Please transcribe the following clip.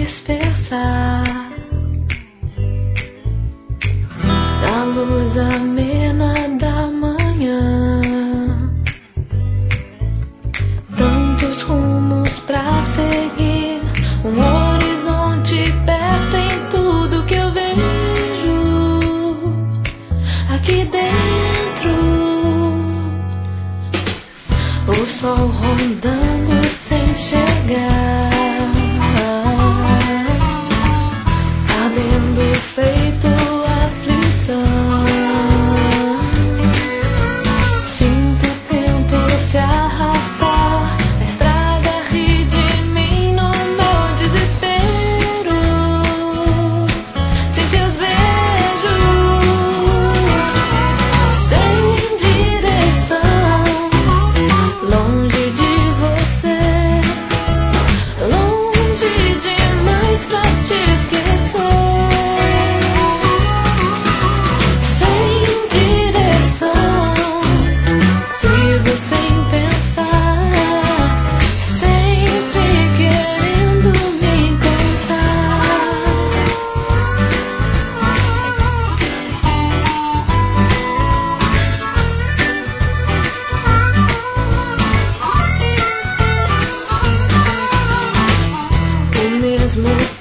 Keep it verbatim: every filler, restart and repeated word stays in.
dispersar da luz amena da manhã. Tantos rumos pra seguir, um horizonte perto em tudo que eu vejo aqui dentro. O sol rondando sem chegar, ardendo feito aflição. Sinto o tempo se arrastar, a estrada ri de mim no meu desespero. Sem seus beijos, sem direção, longe de você, longe demais pra te esquecer. Sem direção, sigo sem pensar, sempre querendo me encontrar. O mesmo